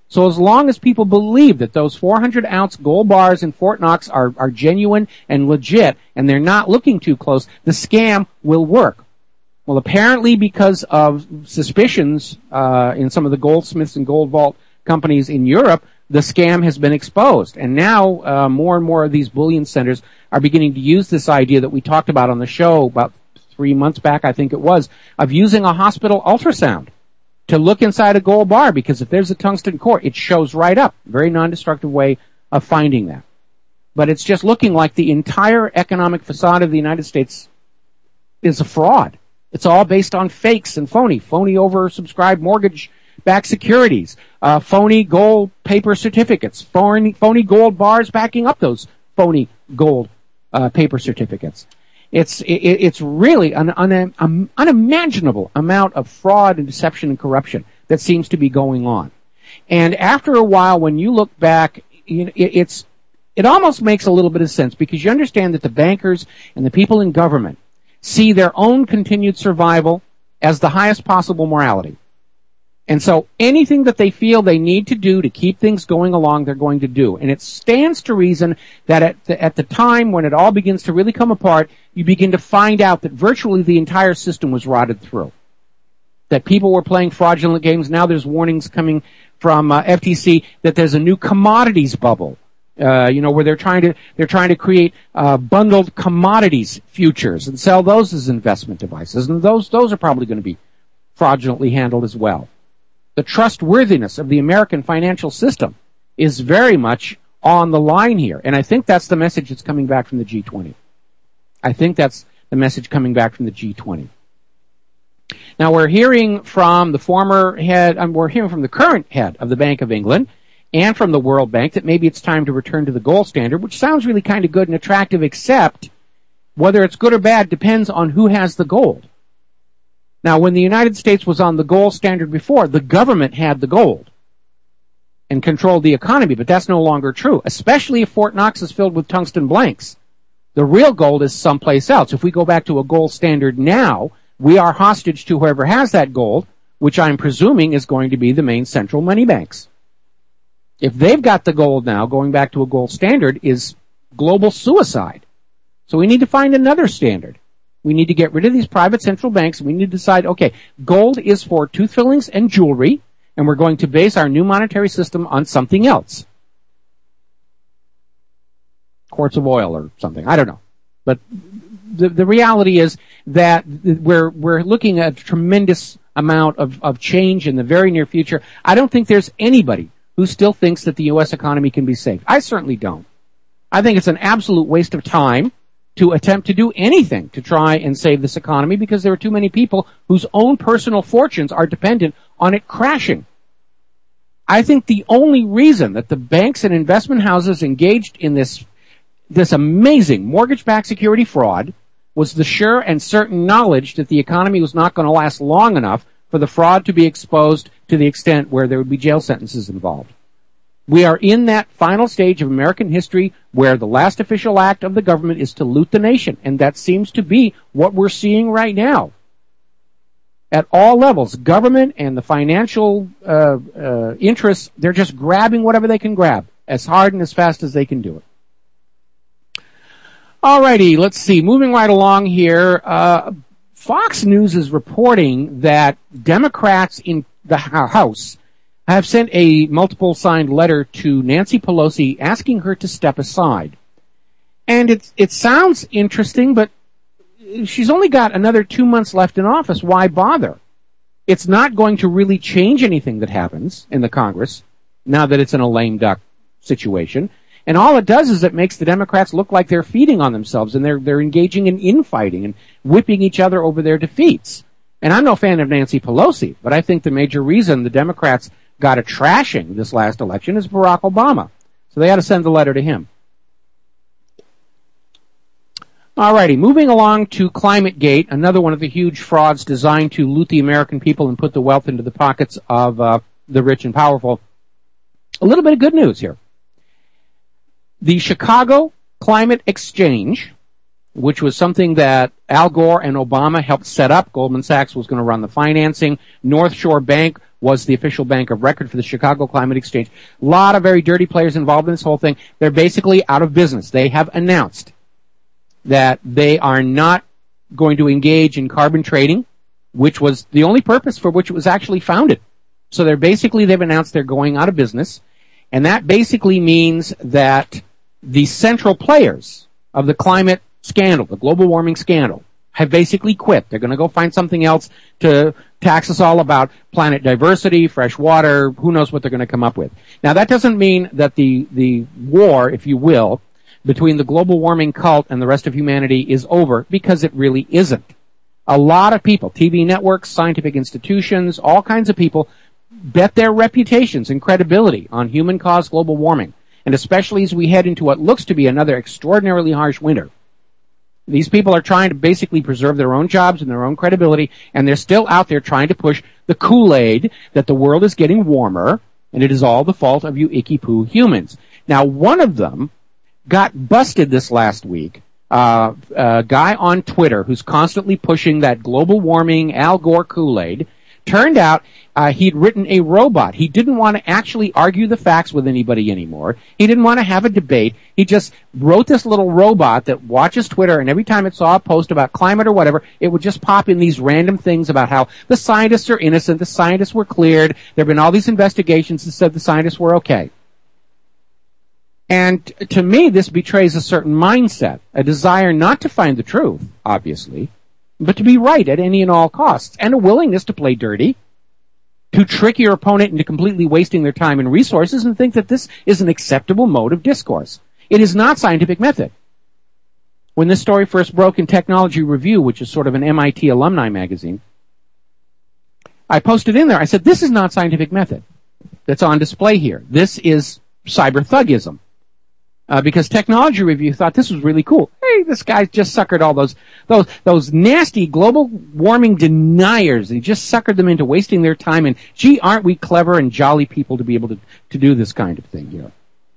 So as long as people believe that those four hundred ounce gold bars in Fort Knox are, are genuine and legit, and they're not looking too close, the scam will work. Well, apparently because of suspicions uh, in some of the goldsmiths and gold vault companies in Europe, the scam has been exposed. And now uh, more and more of these bullion centers are beginning to use this idea that we talked about on the show about three months back, I think it was, of using a hospital ultrasound to look inside a gold bar, because if there's a tungsten core, it shows right up. Very non-destructive way of finding that. But it's just looking like the entire economic facade of the United States is a fraud. It's all based on fakes and phony, phony oversubscribed mortgage-backed securities, uh, phony gold paper certificates, phony, phony gold bars backing up those phony gold uh, paper certificates. It's it, it's really an, an, an unimaginable amount of fraud and deception and corruption that seems to be going on. And after a while, when you look back, you know, it, it's it almost makes a little bit of sense, because you understand that the bankers and the people in government see their own continued survival as the highest possible morality. And so anything that they feel they need to do to keep things going along, they're going to do. And it stands to reason that at the, at the time when it all begins to really come apart, you begin to find out that virtually the entire system was rotted through. That people were playing fraudulent games. Now there's warnings coming from uh, F T C that there's a new commodities bubble. Uh, you know, where they're trying to, they're trying to create, uh, bundled commodities futures and sell those as investment devices. And those, those are probably going to be fraudulently handled as well. The trustworthiness of the American financial system is very much on the line here. And I think that's the message that's coming back from the G twenty. I think that's the message coming back from the G twenty. Now we're hearing from the former head, um, we're hearing from the current head of the Bank of England and from the World Bank that maybe it's time to return to the gold standard, which sounds really kind of good and attractive, except whether it's good or bad depends on who has the gold. Now, when the United States was on the gold standard before, the government had the gold and controlled the economy, but that's no longer true, especially if Fort Knox is filled with tungsten blanks. The real gold is someplace else. If we go back to a gold standard now, we are hostage to whoever has that gold, which I'm presuming is going to be the main central money banks. If they've got the gold now, going back to a gold standard is global suicide. So we need to find another standard. We need to get rid of these private central banks. We need to decide, okay, gold is for tooth fillings and jewelry, and we're going to base our new monetary system on something else. Quarts of oil or something. I don't know. But the, the reality is that we're, we're looking at a tremendous amount of, of change in the very near future. I don't think there's anybody who still thinks that the U S economy can be saved. I certainly don't. I think it's an absolute waste of time to attempt to do anything to try and save this economy, because there are too many people whose own personal fortunes are dependent on it crashing. I think the only reason that the banks and investment houses engaged in this, this amazing mortgage-backed security fraud was the sure and certain knowledge that the economy was not going to last long enough for the fraud to be exposed to the extent where there would be jail sentences involved. We are in that final stage of American history where the last official act of the government is to loot the nation, and that seems to be what we're seeing right now. At all levels, government and the financial uh, uh, interests, they're just grabbing whatever they can grab as hard and as fast as they can do it. Alrighty, let's see. Moving right along here, uh, Fox News is reporting that Democrats in the House have sent a multiple signed letter to Nancy Pelosi asking her to step aside. And it, it sounds interesting, but she's only got another two months left in office. Why bother? It's not going to really change anything that happens in the Congress now that it's in a lame duck situation. And all it does is it makes the Democrats look like they're feeding on themselves, and they're, they're engaging in infighting and whipping each other over their defeats. And I'm no fan of Nancy Pelosi, but I think the major reason the Democrats got a trashing this last election is Barack Obama. So they ought to send the letter to him. Alrighty, moving along to ClimateGate, another one of the huge frauds designed to loot the American people and put the wealth into the pockets of uh, the rich and powerful. A little bit of good news here. The Chicago Climate Exchange, which was something that Al Gore and Obama helped set up. Goldman Sachs was going to run the financing. North Shore Bank was the official bank of record for the Chicago Climate Exchange. A lot of very dirty players involved in this whole thing. They're basically out of business. They have announced that they are not going to engage in carbon trading, which was the only purpose for which it was actually founded. So they're basically, they've announced they're going out of business, and that basically means that the central players of the climate scandal, the global warming scandal, have basically quit. They're going to go find something else to tax us all about planet diversity, fresh water, who knows what they're going to come up with. Now, that doesn't mean that the, the war, if you will, between the global warming cult and the rest of humanity is over, because it really isn't. A lot of people, T V networks, scientific institutions, all kinds of people bet their reputations and credibility on human-caused global warming. And especially as we head into what looks to be another extraordinarily harsh winter. These people are trying to basically preserve their own jobs and their own credibility, and they're still out there trying to push the Kool-Aid that the world is getting warmer, and it is all the fault of you icky-poo humans. Now, one of them got busted this last week. Uh, a guy on Twitter who's constantly pushing that global warming Al Gore Kool-Aid. Turned out uh, he'd written a robot. He didn't want to actually argue the facts with anybody anymore. He didn't want to have a debate. He just wrote this little robot that watches Twitter, and every time it saw a post about climate or whatever, it would just pop in these random things about how the scientists are innocent, the scientists were cleared, there have been all these investigations that said the scientists were okay. And to me, this betrays a certain mindset, a desire not to find the truth, obviously, but to be right at any and all costs, and a willingness to play dirty, to trick your opponent into completely wasting their time and resources, and think that this is an acceptable mode of discourse. It is not scientific method. When this story first broke in Technology Review, which is sort of an M I T alumni magazine, I posted in there, I said, this is not scientific method that's on display here. This is cyber thugism. Uh, because Technology Review thought this was really cool. Hey, this guy just suckered all those, those, those nasty global warming deniers. He just suckered them into wasting their time. And gee, aren't we clever and jolly people to be able to, to do this kind of thing here?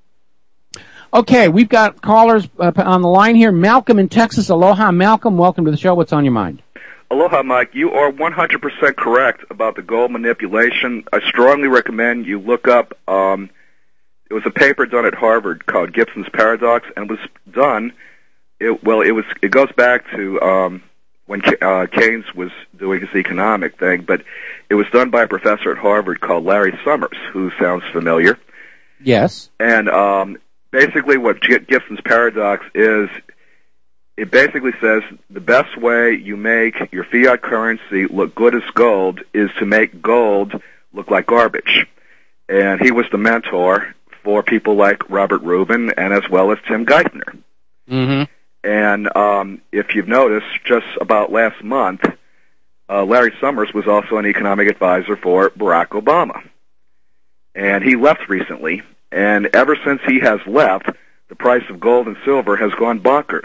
Okay, we've got callers uh, on the line here. Malcolm in Texas. Aloha, Malcolm. Welcome to the show. What's on your mind? Aloha, Mike. You are one hundred percent correct about the gold manipulation. I strongly recommend you look up, um, it was a paper done at Harvard called Gibson's Paradox, and it was done, it, well, it was, it goes back to, um, when uh, Keynes was doing his economic thing, but it was done by a professor at Harvard called Larry Summers, who sounds familiar. Yes. And, um, basically what G- Gibson's Paradox is, it basically says the best way you make your fiat currency look good as gold is to make gold look like garbage. And he was the mentor for people like Robert Rubin and as well as Tim Geithner. Mm-hmm. And um, if you've noticed, just about last month, uh, Larry Summers was also an economic advisor for Barack Obama. And he left recently, and ever since he has left, the price of gold and silver has gone bonkers.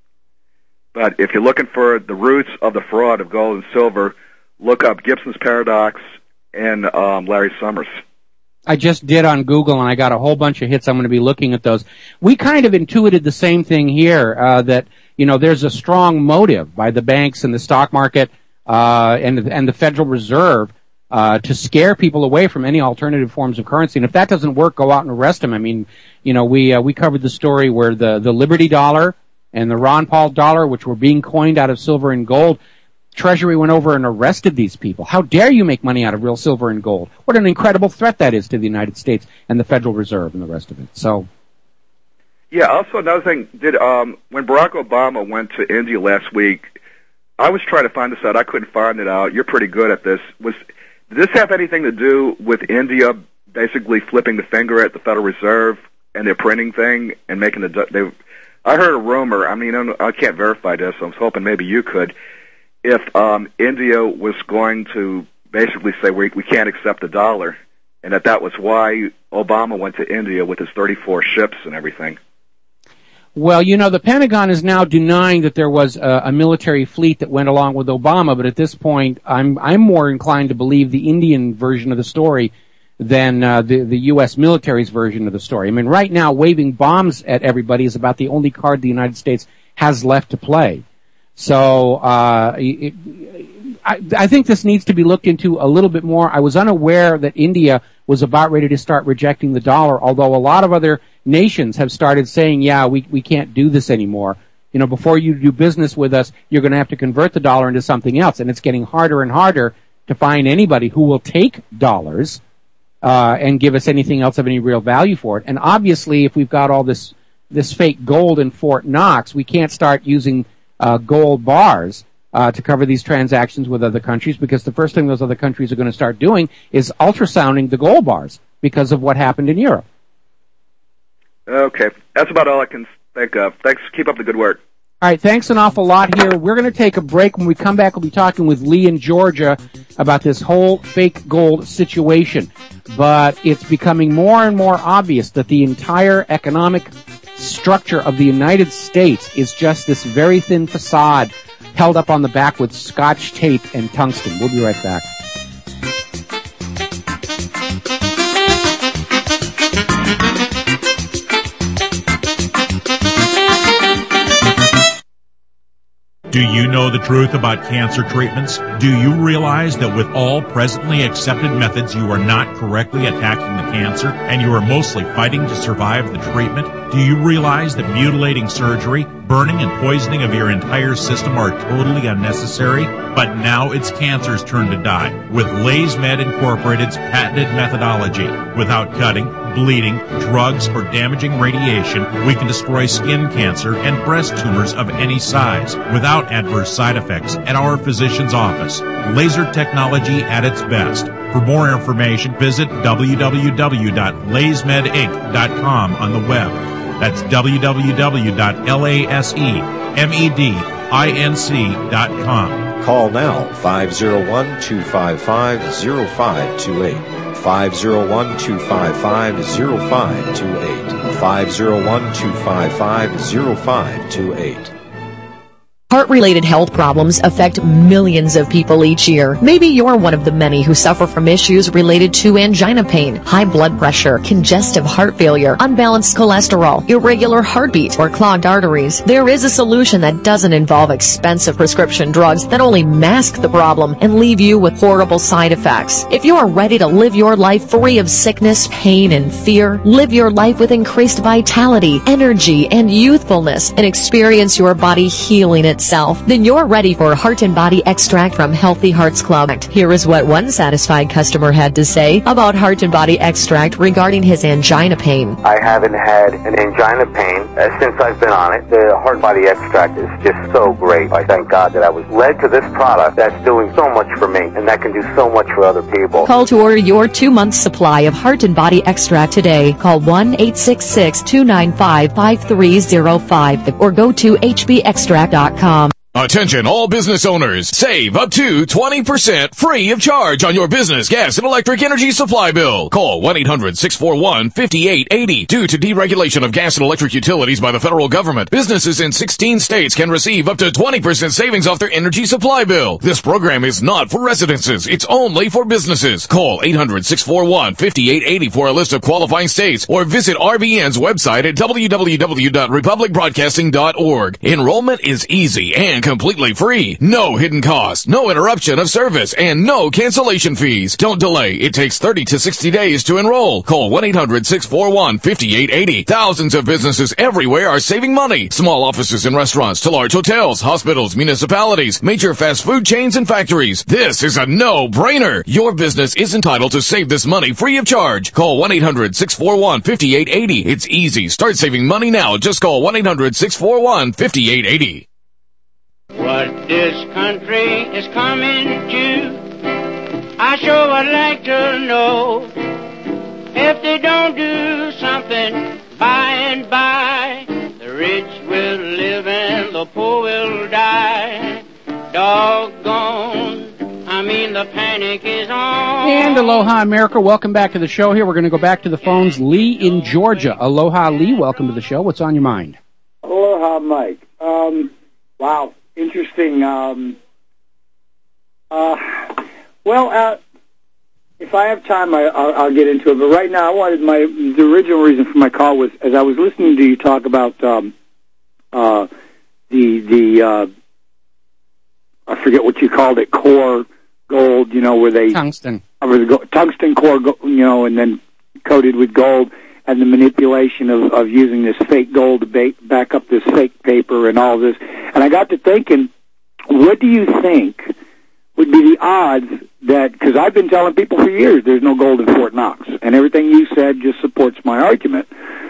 But if you're looking for the roots of the fraud of gold and silver, look up Gibson's Paradox and um, Larry Summers. I just did on Google, and I got a whole bunch of hits. I'm going to be looking at those. We kind of intuited the same thing here, uh, that, you know, there's a strong motive by the banks and the stock market uh, and, and the Federal Reserve uh, to scare people away from any alternative forms of currency. And if that doesn't work, go out and arrest them. I mean, you know, we uh, we covered the story where the, the Liberty dollar and the Ron Paul dollar, which were being coined out of silver and gold, Treasury went over and arrested these people. How dare you make money out of real silver and gold? What an incredible threat that is to the United States and the Federal Reserve and the rest of it. So, yeah. Also, another thing: did um, when Barack Obama went to India last week, I was trying to find this out. I couldn't find it out. You're pretty good at this. Was did this have anything to do with India basically flipping the finger at the Federal Reserve and their printing thing and making the? They, I heard a rumor. I mean, I can't verify this. I was hoping maybe you could. If um, India was going to basically say we, we can't accept the dollar, and that that was why Obama went to India with his thirty-four ships and everything. Well, you know, the Pentagon is now denying that there was a, a military fleet that went along with Obama, but at this point, I'm I'm more inclined to believe the Indian version of the story than uh, the, the U S military's version of the story. I mean, right now, waving bombs at everybody is about the only card the United States has left to play. So, uh, it, I, I think this needs to be looked into a little bit more. I was unaware that India was about ready to start rejecting the dollar, although a lot of other nations have started saying, yeah, we, we can't do this anymore. You know, before you do business with us, you're going to have to convert the dollar into something else. And it's getting harder and harder to find anybody who will take dollars uh, and give us anything else of any real value for it. And obviously, if we've got all this this fake gold in Fort Knox, we can't start using uh, gold bars uh, to cover these transactions with other countries, because the first thing those other countries are going to start doing is ultrasounding the gold bars because of what happened in Europe. Okay, that's about all I can think of. Thanks. Keep up the good work. All right, thanks an awful lot here. We're going to take a break. When we come back, we'll be talking with Lee in Georgia about this whole fake gold situation. But it's becoming more and more obvious that the entire economic structure of the United States is just this very thin facade held up on the back with Scotch tape and tungsten. We'll be right back. Do you know the truth about cancer treatments? Do you realize that with all presently accepted methods, you are not correctly attacking the cancer, and you are mostly fighting to survive the treatment? Do you realize that mutilating surgery, burning and poisoning of your entire system are totally unnecessary? But now it's cancer's turn to die with LaysMed Incorporated's patented methodology. Without cutting, bleeding, drugs, or damaging radiation, we can destroy skin cancer and breast tumors of any size without adverse side effects at our physician's office. Laser technology at its best. For more information, visit w w w dot lays med inc dot com on the web. That's w w w dot laysmed dot com. Call now, five oh one, two five five, oh five two eight. five oh one, two five five, oh five two eight. five oh one, two five five, oh five two eight. Heart-related health problems affect millions of people each year. Maybe you're one of the many who suffer from issues related to angina pain, high blood pressure, congestive heart failure, unbalanced cholesterol, irregular heartbeat, or clogged arteries. There is a solution that doesn't involve expensive prescription drugs that only mask the problem and leave you with horrible side effects. If you are ready to live your life free of sickness, pain, and fear, live your life with increased vitality, energy, and youthfulness, and experience your body healing itself, then you're ready for Heart and Body Extract from Healthy Hearts Club. Here is what one satisfied customer had to say about Heart and Body Extract regarding his angina pain. I haven't had an angina pain uh, since I've been on it. The Heart Body Extract is just so great. I thank God that I was led to this product that's doing so much for me, and that can do so much for other people. Call to order your two-month supply of Heart and Body Extract today. Call one eight six six, two nine five, five three zero five or go to h b extract dot com. Attention all business owners. Save up to twenty percent free of charge on your business gas and electric energy supply bill. Call one eight hundred, six four one, five eight eight zero. Due to deregulation of gas and electric utilities by the federal government, businesses in sixteen states can receive up to twenty percent savings off their energy supply bill. This program is not for residences. It's only for businesses. Call eight hundred, six four one, five eight eight zero for a list of qualifying states or visit R B N's website at w w w dot republic broadcasting dot org. Enrollment is easy and completely free. No hidden costs, no interruption of service, and no cancellation fees. Don't delay. It takes thirty to sixty days to enroll. Call one eight hundred, six four one, five eight eight zero. Thousands of businesses everywhere are saving money. Small offices and restaurants to large hotels, hospitals, municipalities, major fast food chains, and factories. This is a no-brainer. Your business is entitled to save this money free of charge. Call one eight hundred, six four one, five eight eight zero. It's easy. Start saving money now. Just call one eight hundred, six four one, five eight eight zero. What this country is coming to, I sure would like to know. If they don't do something by and by, the rich will live and the poor will die. Doggone, I mean the panic is on. And aloha, America. Welcome back to the show here. We're going to go back to the phones. Lee in Georgia. Aloha, Lee. Welcome to the show. What's on your mind? Aloha, Mike. Um, wow. Interesting. Um, uh, well, uh, if I have time, I, I'll, I'll get into it. But right now, I wanted my the original reason for my call was as I was listening to you talk about um, uh, the the uh, I forget what you called it, core gold, you know, where they tungsten, or the go, tungsten core, go, you know, and then coated with gold, and the manipulation of, of using this fake gold to ba- back up this fake paper and all this. And I got to thinking, what do you think would be the odds that, because I've been telling people for years there's no gold in Fort Knox, and everything you said just supports my argument.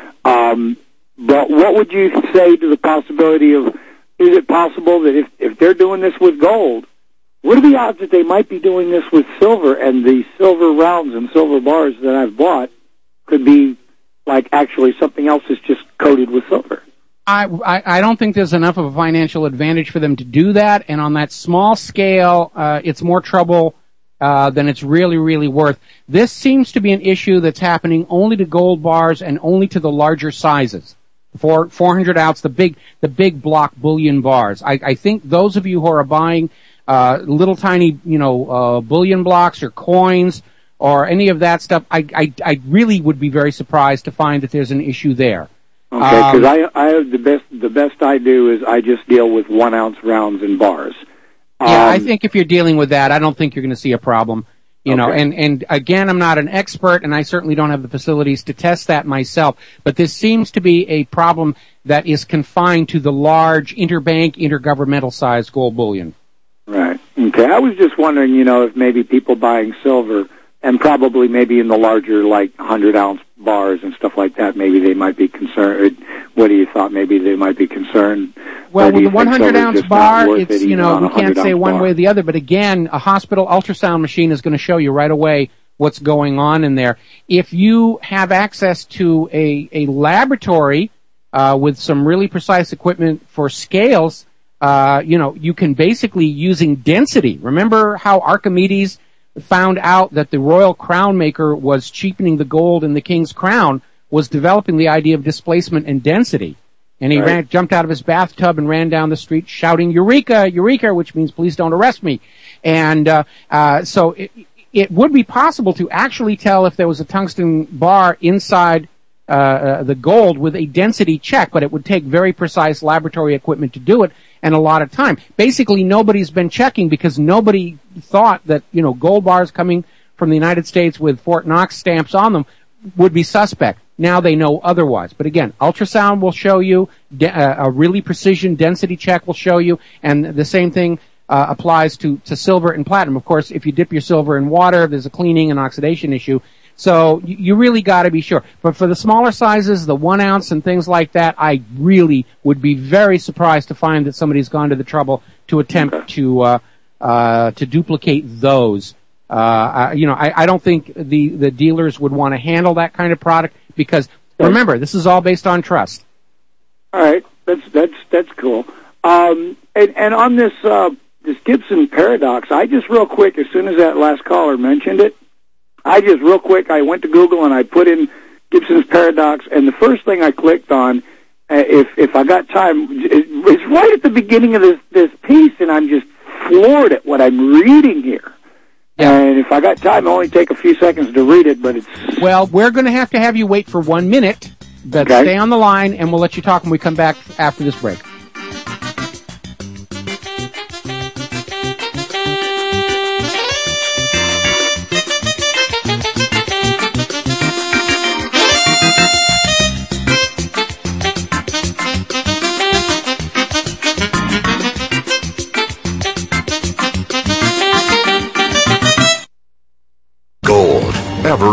Um, but what would you say to the possibility of, is it possible that if, if they're doing this with gold, what are the odds that they might be doing this with silver, and the silver rounds and silver bars that I've bought could be like actually something else is just coated with silver? I, I, I don't think there's enough of a financial advantage for them to do that, and on that small scale, uh, it's more trouble uh, than it's really, really worth. This seems to be an issue that's happening only to gold bars and only to the larger sizes. For four hundred ounce, the big, the big block bullion bars. I, I think those of you who are buying uh, little tiny, you know, uh, bullion blocks or coins or any of that stuff, I, I, I really would be very surprised to find that there's an issue there. Okay, because um, I, I have the best, the best I do is I just deal with one ounce rounds and bars. Yeah, um, I think if you're dealing with that, I don't think you're going to see a problem. You okay. know, and, and again, I'm not an expert, and I certainly don't have the facilities to test that myself, but this seems to be a problem that is confined to the large interbank, intergovernmental sized gold bullion. Right. Okay. I was just wondering, you know, if maybe people buying silver, and probably maybe in the larger, like, one hundred ounce bars and stuff like that, maybe they might be concerned. What do you thought? Maybe they might be concerned. Well, with the one hundred ounce bar, it's, you know, we can't say one way or the other, but again, a hospital ultrasound machine is going to show you right away what's going on in there. If you have access to a, a laboratory uh, with some really precise equipment for scales, uh, you know, you can basically, using density, remember how Archimedes found out that the royal crown maker was cheapening the gold in the king's crown, was developing the idea of displacement and density. And he right. ran, jumped out of his bathtub and ran down the street shouting, "Eureka, Eureka," which means please don't arrest me. And uh, uh, so it, it would be possible to actually tell if there was a tungsten bar inside uh, uh, the gold with a density check, but it would take very precise laboratory equipment to do it, and a lot of time. Basically, nobody's been checking because nobody thought that, you know, gold bars coming from the United States with Fort Knox stamps on them would be suspect. Now they know otherwise. But again, ultrasound will show you, de- uh, a really precision density check will show you, and the same thing uh, applies to, to silver and platinum. Of course, if you dip your silver in water, there's a cleaning and oxidation issue. So you, you really got to be sure. But for the smaller sizes, the one ounce and things like that, I really would be very surprised to find that somebody's gone to the trouble to attempt okay. to uh, uh, to duplicate those. Uh, I, you know, I, I don't think the, the dealers would want to handle that kind of product because, remember, this is all based on trust. All right, that's that's that's cool. Um, and, and on this uh, this Gibson paradox, I just real quick, as soon as that last caller mentioned it, I just real quick, I went to Google and I put in Gibson's paradox, and the first thing I clicked on, uh, if if I got time, is right at the beginning of this this piece, and I'm just floored at what I'm reading here. Yeah. And if I got time, I'll only take a few seconds to read it, but it's... Well, we're going to have to have you wait for one minute, but okay. Stay on the line, and we'll let you talk when we come back after this break.